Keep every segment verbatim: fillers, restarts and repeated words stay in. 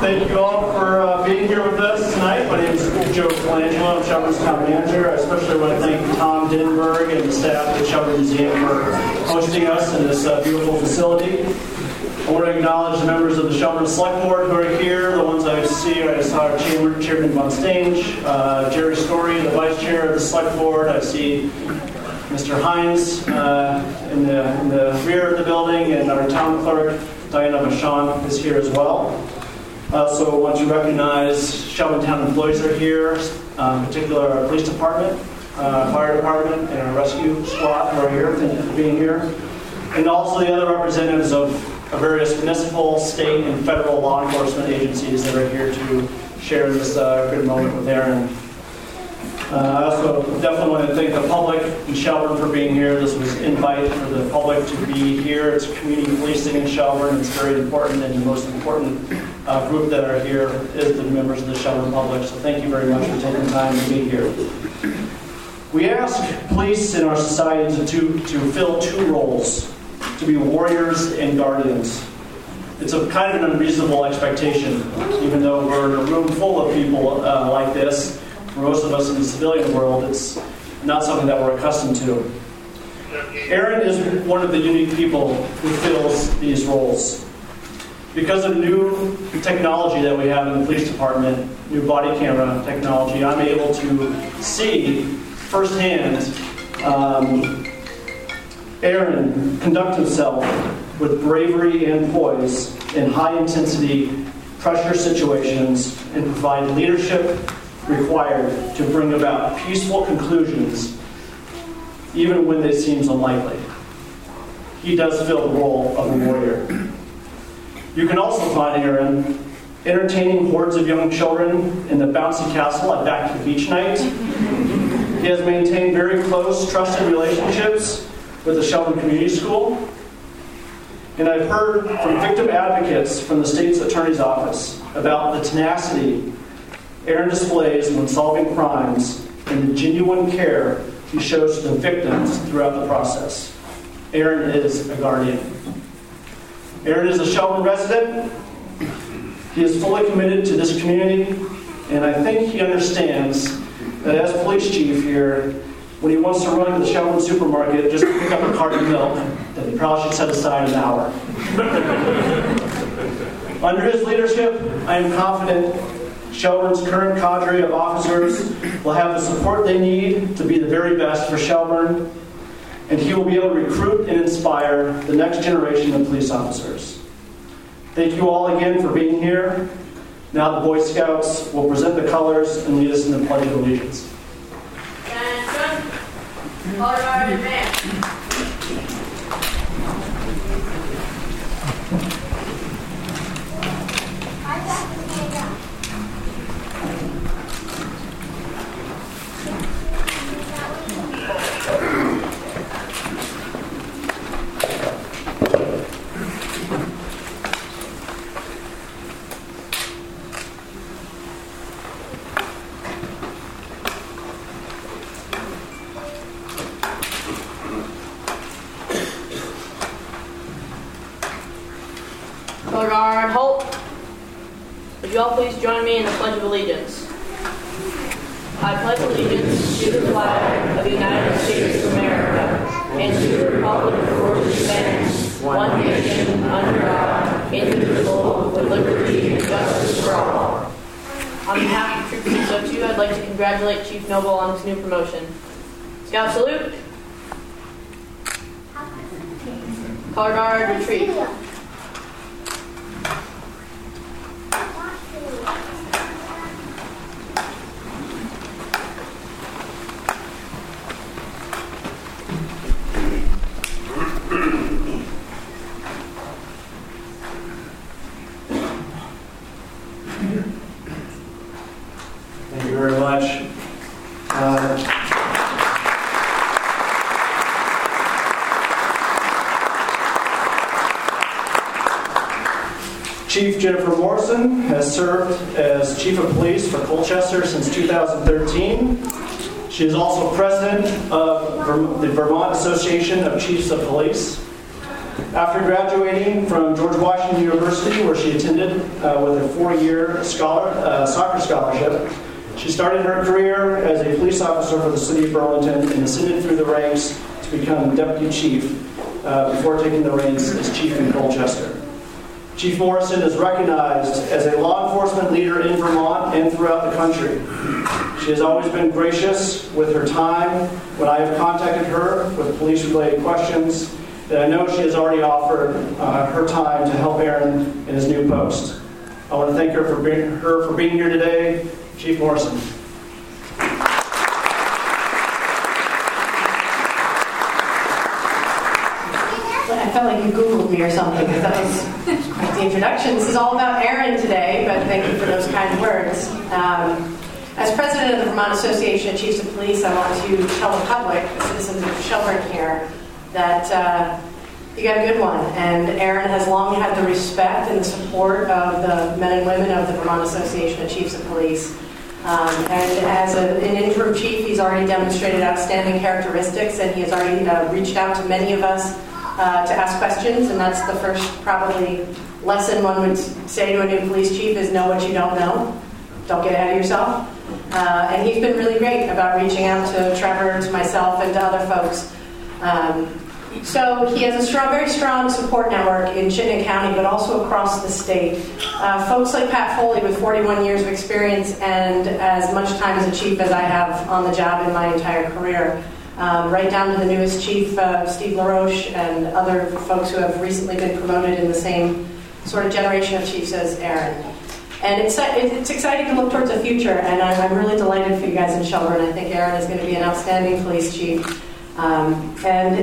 thank you all for uh, being here with us tonight. My name is Joe Colangelo. I'm Shelburne's town manager. I especially want to thank Tom Denberg and the staff at the Shelburne Museum for hosting us in this uh, beautiful facility. I want to acknowledge the members of the Shelburne Select Board who are here. The ones I see, I saw our Chairman, Chairman Von Stange, uh, Jerry Story, the Vice Chair of the Select Board. I see Mister Hines uh, in, the, in the rear of the building, and our town clerk, Diana Vachon, is here as well. I also want to recognize Shelburne Town employees are here, uh, in particular our police department, uh, fire department, and our rescue squad who are here. Thank you for being here. And also the other representatives of, of various municipal, state, and federal law enforcement agencies that are here to share this uh, good moment with Aaron. Uh, I also definitely want to thank the public in Shelburne for being here. This was an invite for the public to be here. It's community policing in Shelburne. It's very important, and the most important uh, group that are here is the members of the Shelburne public. So thank you very much for taking the time to be here. We ask police in our society to, to, to fill two roles, to be warriors and guardians. It's a kind of an unreasonable expectation, even though we're in a room full of people uh, like this. For most of us in the civilian world, it's not something that we're accustomed to. Aaron is one of the unique people who fills these roles. Because of new technology that we have in the police department, new body camera technology, I'm able to see firsthand um, Aaron conduct himself with bravery and poise in high-intensity pressure situations and provide leadership required to bring about peaceful conclusions, even when they seem unlikely. He does fill the role of a warrior. You can also find Aaron entertaining hordes of young children in the bouncy castle at Back to the Beach night. He has maintained very close, trusted relationships with the Shelburne Community School. And I've heard from victim advocates from the state's attorney's office about the tenacity Aaron displays when solving crimes and the genuine care he shows to the victims throughout the process. Aaron is a guardian. Aaron is a Shelburne resident. He is fully committed to this community, and I think he understands that as police chief here, when he wants to run to the Shelburne supermarket just to pick up a carton of milk, that he probably should set aside an hour. Under his leadership, I am confident Shelburne's current cadre of officers will have the support they need to be the very best for Shelburne, and he will be able to recruit and inspire the next generation of police officers. Thank you all again for being here. Now the Boy Scouts will present the colors and lead us in the Pledge of Allegiance. Attention. Color guard advance. Color guard, halt. Would you all please join me in the Pledge of Allegiance? I pledge allegiance to the flag of the United States of America and to the republic for which it stands, one nation, under God, indivisible, with liberty and justice for all. On behalf of Troop six oh two, I'd like to congratulate Chief Noble on his new promotion. Scout salute. Color guard, retreat. Thank you very much. Uh, Chief Jennifer Morrison has served as Chief of Police for Colchester since two thousand thirteen. She is also president of the Vermont Association of Chiefs of Police. After graduating from George Washington University, where she attended uh, with a four-year scholar, uh, soccer scholarship, she started her career as a police officer for the city of Burlington and ascended through the ranks to become deputy chief uh, before taking the reins as chief in Colchester. Chief Morrison is recognized as a law enforcement leader in Vermont and throughout the country. She has always been gracious with her time when I have contacted her with police-related questions, and I know she has already offered uh, her time to help Aaron in his new post. I want to thank her for being, her for being here today. Chief Morrison. I felt like you Googled me or something, because that was quite the introduction. This is all about Aaron today, but thank you for those kind words. Um, as president of the Vermont Association of Chiefs of Police, I want to tell the public, the citizens of Shelburne here, that uh, you got a good one. And Aaron has long had the respect and the support of the men and women of the Vermont Association of Chiefs of Police. Um, and as a, an interim chief, he's already demonstrated outstanding characteristics, and he has already uh, reached out to many of us Uh, to ask questions, and that's the first probably lesson one would say to a new police chief is know what you don't know. Don't get ahead of yourself. Uh, and he's been really great about reaching out to Trevor, to myself, and to other folks. Um, so he has a strong, very strong support network in Chittenden County, but also across the state. Uh, folks like Pat Foley with forty-one years of experience and as much time as a chief as I have on the job in my entire career. Um, right down to the newest chief, uh, Steve LaRoche, and other folks who have recently been promoted in the same sort of generation of chiefs as Aaron. And it's it's exciting to look towards the future, and I'm really delighted for you guys in Shelburne. I think Aaron is going to be an outstanding police chief. Um, and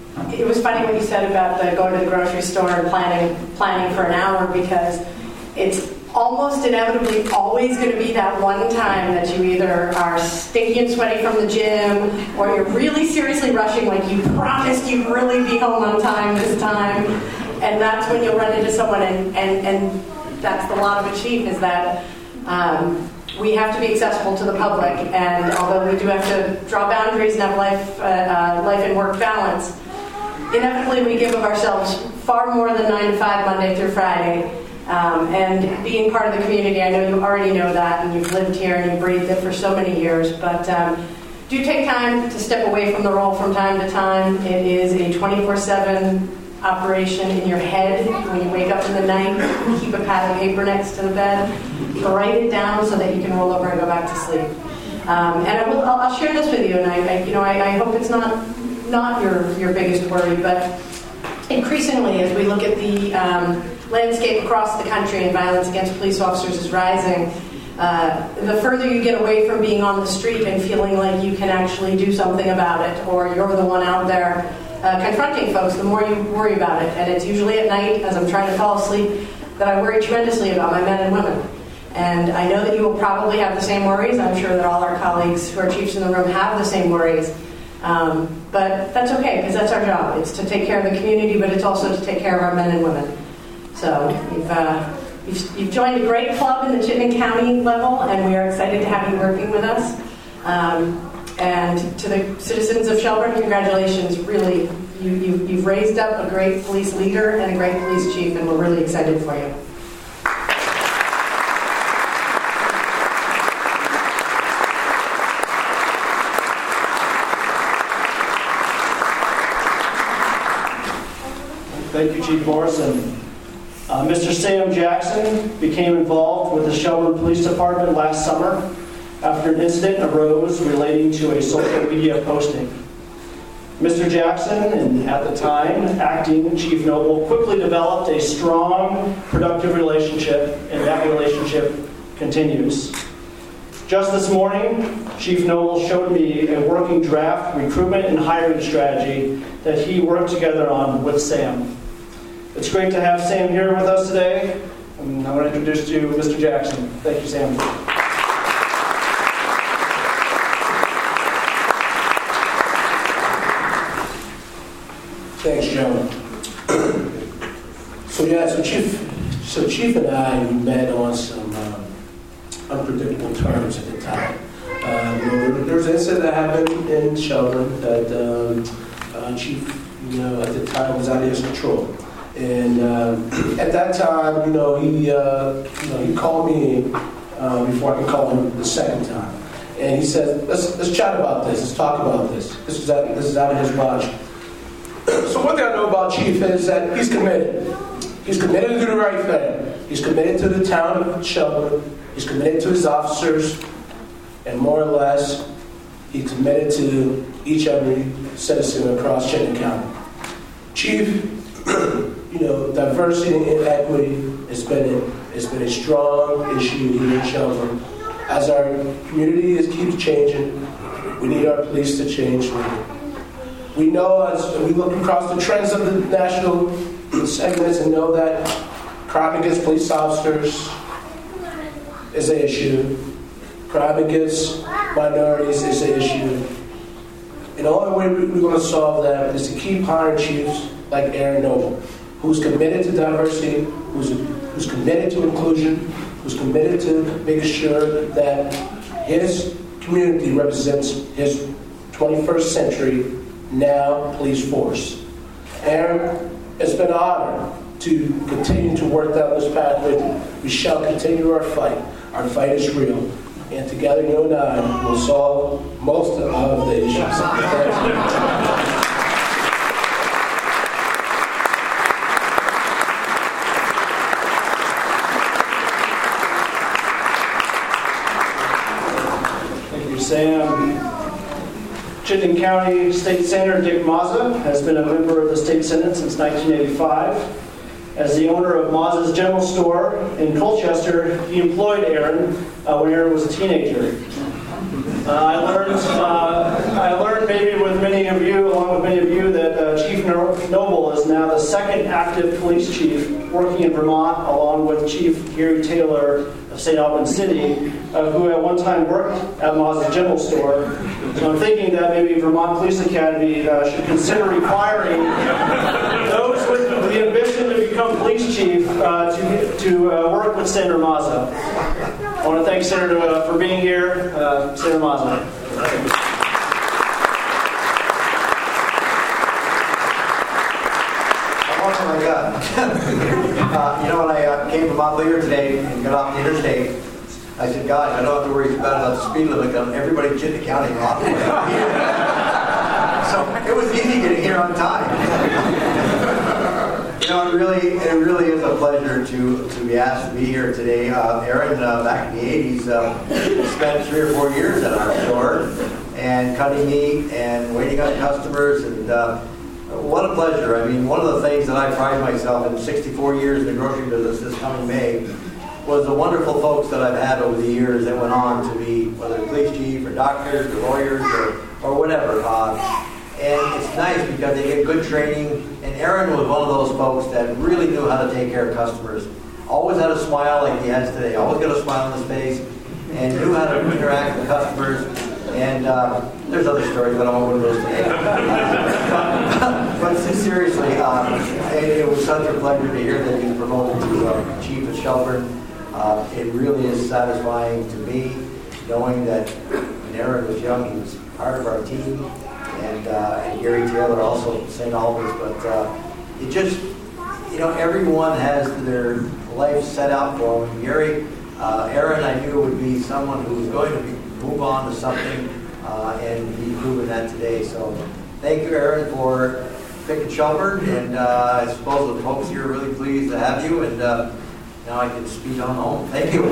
it was funny what you said about the going to the grocery store and planning planning for an hour, because it's almost inevitably always going to be that one time that you either are stinky and sweaty from the gym, or you're really seriously rushing, like you promised you'd really be home on time this time, and that's when you'll run into someone, and, and, and that's the lot of a chief, is that um, we have to be accessible to the public, and although we do have to draw boundaries and have life, uh, uh, life and work balance, inevitably we give of ourselves far more than nine to five Monday through Friday. Um, and being part of the community, I know you already know that, and you've lived here and you've breathed it for so many years, but um, do take time to step away from the role from time to time. It is a twenty-four seven operation in your head. When you wake up in the night, keep a pad of paper next to the bed, write it down so that you can roll over and go back to sleep. Um, and I will, I'll, I'll share this with you, and I, I you know, I, I hope it's not not your your biggest worry, but increasingly, as we look at the um, landscape across the country and violence against police officers is rising, uh, the further you get away from being on the street and feeling like you can actually do something about it, or you're the one out there uh, confronting folks, the more you worry about it. And it's usually at night, as I'm trying to fall asleep, that I worry tremendously about my men and women. And I know that you will probably have the same worries. I'm sure that all our colleagues who are chiefs in the room have the same worries. Um, but that's okay, because that's our job. It's to take care of the community, but it's also to take care of our men and women. So you've, uh, you've, you've joined a great club in the Chittenden County level, and we are excited to have you working with us. Um, and to the citizens of Shelburne, congratulations. Really, you, you, you've raised up a great police leader and a great police chief, and we're really excited for you. Thank you, Chief Morrison. Uh, Mister Sam Jackson became involved with the Shelburne Police Department last summer after an incident arose relating to a social media posting. Mister Jackson, and at the time acting Chief Noble, quickly developed a strong, productive relationship, and that relationship continues. Just this morning, Chief Noble showed me a working draft recruitment and hiring strategy that he worked together on with Sam. It's great to have Sam here with us today, and I want to introduce you to Mister Jackson. Thank you, Sam. Thanks, Joe. So yeah, so Chief, so Chief and I we met on some um, unpredictable terms at the time. Um, you know, there, there was an incident that happened in Shelburne that um, uh, Chief you know, at the time was out of his control. And uh, at that time, you know, he, uh, you know, he called me uh, before I could call him the second time. And he said, let's, let's chat about this, let's talk about this. This is out, this is out of his watch. So one thing I know about Chief is that he's committed. He's committed to do the right thing. He's committed to the town of Shelburne. He's committed to his officers. And more or less, he's committed to each every citizen across Chittenden County. Chief, you know, diversity and equity has been a, has been a strong issue here in Shelburne. As our community is, keeps changing, we need our police to change. We know as we look across the trends of the national segments and know that crime against police officers is an issue. Crime against minorities is an issue. And the only way we're going to solve that is to keep hiring chiefs like Aaron Noble, who's committed to diversity, who's, who's committed to inclusion, who's committed to making sure that his community represents his twenty-first century now police force. Aaron, it's been an honor to continue to work down this path with you. We shall continue our fight. Our fight is real. And together, you and I will solve most of the issues. Thank you. Sam. Chittenden County State Senator Dick Mazza has been a member of the State Senate since nineteen eighty-five. As the owner of Mazza's General Store in Colchester, he employed Aaron uh, when Aaron was a teenager. Uh, I learned, uh, I learned maybe with many of you, along with many of you, that uh, Chief Noble is now the second active police chief working in Vermont, along with Chief Gary Taylor of Saint Albans City, uh, who at one time worked at Mazza's General Store. So I'm thinking that maybe Vermont Police Academy uh, should consider requiring those with the ambition to become police chief uh, to, to uh, work with Senator Mazza. I want to thank Senator uh, for being here, uh, Senator Mazza. Oh my God. uh, you know, when I uh, came from Montpelier today and got off the interstate, I said, God, I don't have to worry about, about the speed limit because everybody in Chittenden County is off the way out here. So it was easy getting here on time. You know, it really, it really is a pleasure to, to be asked to be here today. Uh, Aaron, uh, back in the eighties, uh, spent three or four years at our store and cutting meat and waiting on customers. And uh, what a pleasure. I mean, one of the things that I pride myself in sixty-four years in the grocery business this coming May was the wonderful folks that I've had over the years that went on to be, whether police chief or doctors or lawyers or, or whatever. Uh, and it's nice because they get good training. And Aaron was one of those folks that really knew how to take care of customers. Always had a smile like he has today. Always got a smile on his face and knew how to interact with customers. And uh, there's other stories, but I won't go into those today. Uh, but, but seriously, uh, it, it was such a pleasure to hear that he was promoted to uh, Chief of Shelburne. Uh, it really is satisfying to me knowing that when Aaron was young, he was part of our team. And, uh, and Gary Taylor also from Saint Albans, but uh, it just, you know, everyone has their life set out for them. And Gary, uh, Aaron, I knew would be someone who was going to be, move on to something, uh, and he's proven that today. So thank you, Aaron, for picking Shelburne, and uh, I suppose the folks here are really pleased to have you, and uh, now I can speed on home. Thank you.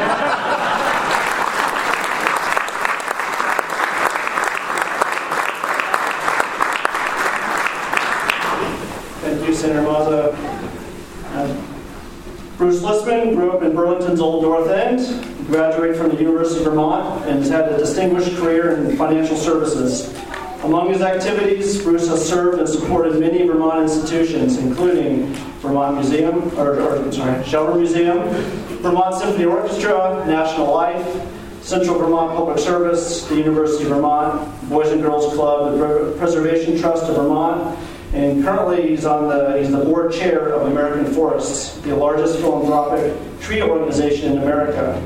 Senator Mazza. Uh, Bruce Listman grew up in Burlington's Old North End. He graduated from the University of Vermont and has had a distinguished career in financial services. Among his activities, Bruce has served and supported many Vermont institutions, including Vermont Museum, or, or sorry, Shelburne Museum, Vermont Symphony Orchestra, National Life, Central Vermont Public Service, the University of Vermont, Boys and Girls Club, the Preservation Trust of Vermont. And currently, he's on the he's the board chair of American Forests, the largest philanthropic tree organization in America.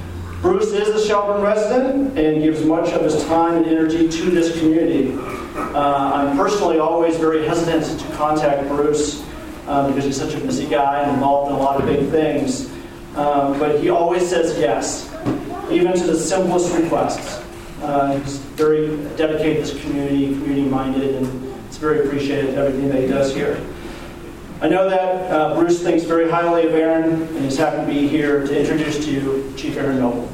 Bruce is a Shelburne resident and gives much of his time and energy to this community. Uh, I'm personally always very hesitant to contact Bruce uh, because he's such a busy guy and involved in a lot of big things. Um, but he always says yes, even to the simplest requests. Uh, he's very dedicated to this community, community-minded, and it's very appreciated everything that he does here. I know that uh, Bruce thinks very highly of Aaron, and he's happy to be here to introduce to you Chief Aaron Noble.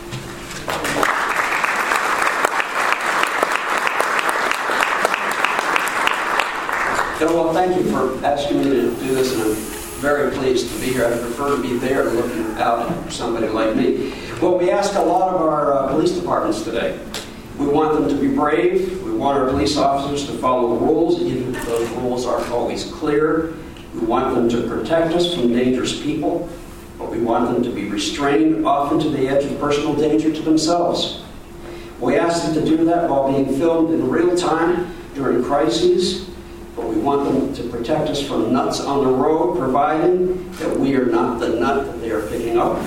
Well, thank you for asking me to do this, and I'm very pleased to be here. I'd prefer to be there looking out at somebody like me. Well, we ask a lot of our uh, police departments today. We want them to be brave. We want our police officers to follow the rules, even if those rules aren't always clear. We want them to protect us from dangerous people, but we want them to be restrained, often to the edge of personal danger to themselves. We ask them to do that while being filmed in real time during crises, but we want them to protect us from nuts on the road, providing that we are not the nut that they are picking up.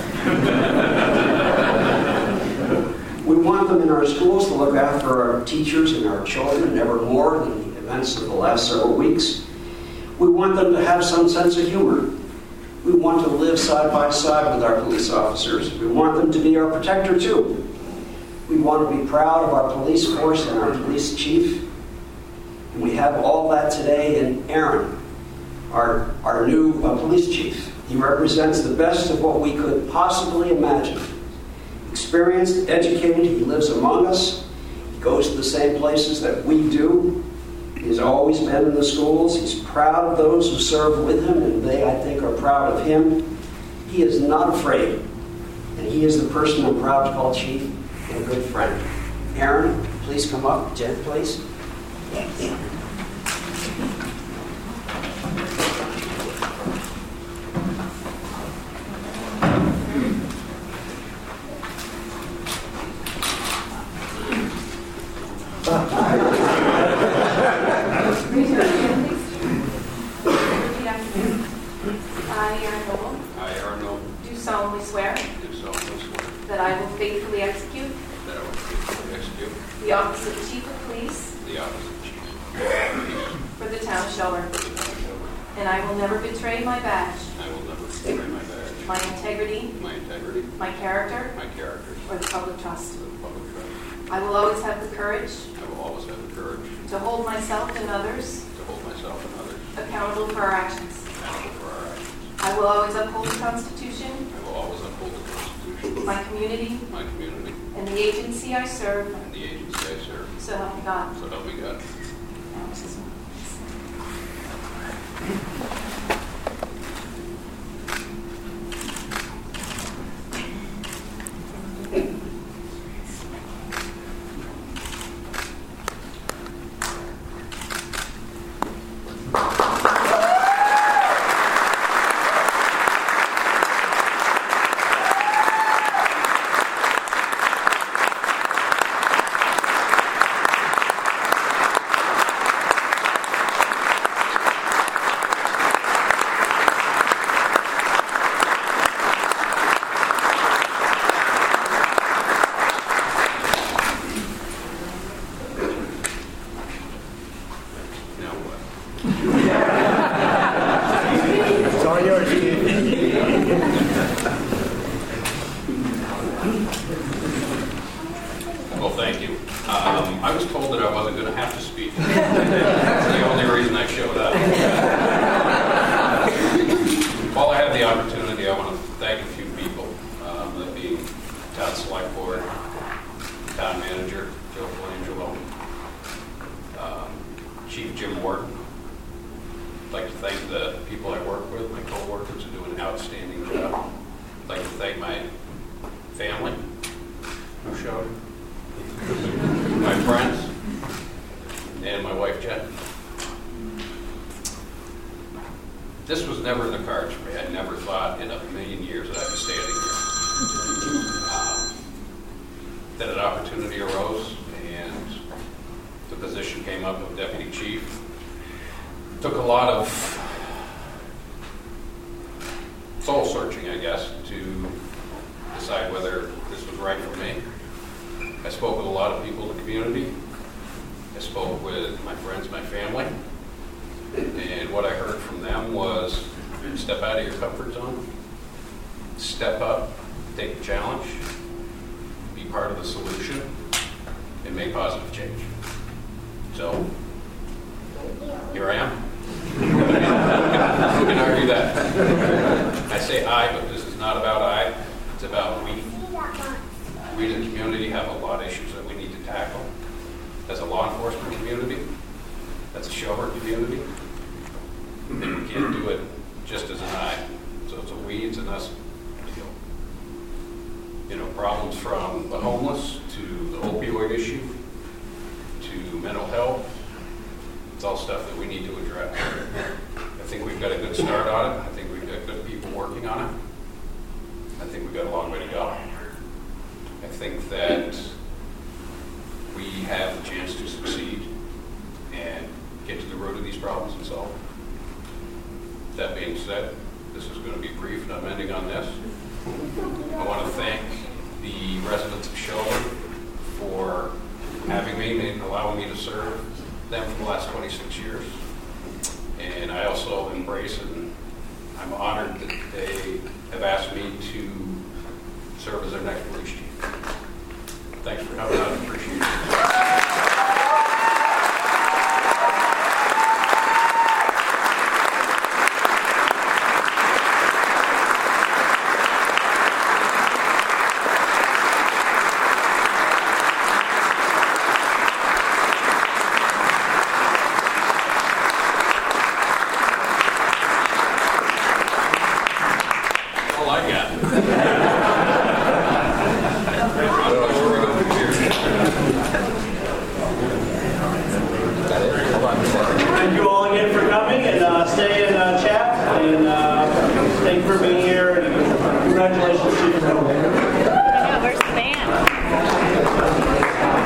We want them in our schools to look after our teachers and our children, never more than the events of the last several weeks. We want them to have some sense of humor. We want to live side by side with our police officers. We want them to be our protector too. We want to be proud of our police force and our police chief. And we have all that today in Aaron, our, our new uh, police chief. He represents the best of what we could possibly imagine. Experienced, educated, he lives among us. He goes to the same places that we do. He's always been in the schools. He's proud of those who serve with him, and they, I think, are proud of him. He is not afraid, and he is the person I'm proud to call chief and a good friend. Aaron, please come up. Jen, please. I, Aaron Noble, I, Aaron Noble, do solemnly swear do solemnly swear that I will faithfully execute that I will faithfully execute the office of Chief of Police the office of Chief of Police for the town of Shelburne, for the town of Shelburne. and I will never betray my badge, I will never betray my badge, my integrity, my integrity, my character, my character, or the public trust. to the public trust. I will always have the courage I will always have the courage to hold myself and others to hold myself and others accountable for our actions. accountable for our actions. I will always uphold the Constitution, I will always uphold the Constitution, my community, my community, and the agency I serve, and the agency I serve. so help me God. So help me God. Now what? It's all yours, Steve. Well, thank you. Um, I was told that I wasn't going to have to speak. That's the only reason I showed up. While I have the opportunity, I want to thank a few people, um, that being Town Select Board, Town Manager Joe Colangelo, um, Chief Jim Wharton. I'd like to thank the people I work with, my co-workers who do an outstanding job. I'd like to thank my family who showed, my friends, and my wife Jen. This was never in the cards for me. I never thought in a million years that I'd be standing here. Um, then an opportunity arose, and the position came up of deputy chief. Took a lot of soul searching, I guess, to decide whether this was right for me. I spoke with a lot of people in the community. I spoke with my friends, my family, and what I heard from them was step out of your comfort zone, step up, take the challenge, be part of the solution, and make positive change. So, here I am. Who can argue that? I say I, but this is not about I, it's about we. We as a community have a lot of issues that we need to tackle. As a law enforcement community, as a shower community, and we can't do it just as an I. So it's a we, it's an us deal. You know, problems from the homeless to the opioid issue to mental health, it's all stuff that we need to address. I think we've got a good start on it. I think we've got good people working on it. I think we've got a long way to go. I think that we have the chance to succeed and get to the root of these problems and solve them. That being said, this is going to be brief, and I'm ending on this. I want to thank the residents of Shelburne for having me and allowing me to serve them for the last twenty-six years. And I also embrace and I'm honored that they have asked me to serve as their next police chief. Thanks for coming out. I appreciate it. Thank you all again for coming, and uh, stay and uh, chat, and uh, thank you for being here, and congratulations to you.